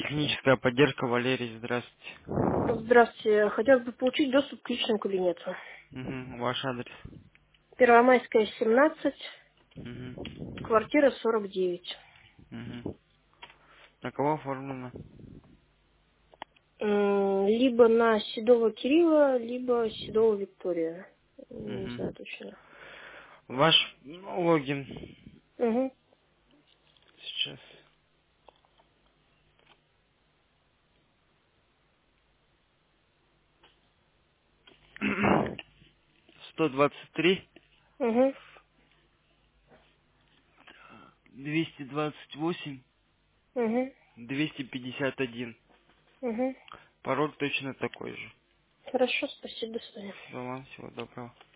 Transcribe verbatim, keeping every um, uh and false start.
Техническая поддержка, Валерий, здравствуйте. Здравствуйте. Хотелось бы получить доступ к личному кабинету. Угу. Ваш адрес. Первомайская, семнадцать, Угу. квартира сорок девять. Угу. На кого оформлено? М, Либо на Седова Кирилла, либо Седова Виктория. Не знаю Угу. точно. Ваш ну, логин. Угу. Сейчас. сто двадцать три, Угу. двести двадцать восемь, Угу. двести пятьдесят один. Угу. Пароль точно такой же. Хорошо, спасибо, до свидания. Все, вам всего доброго.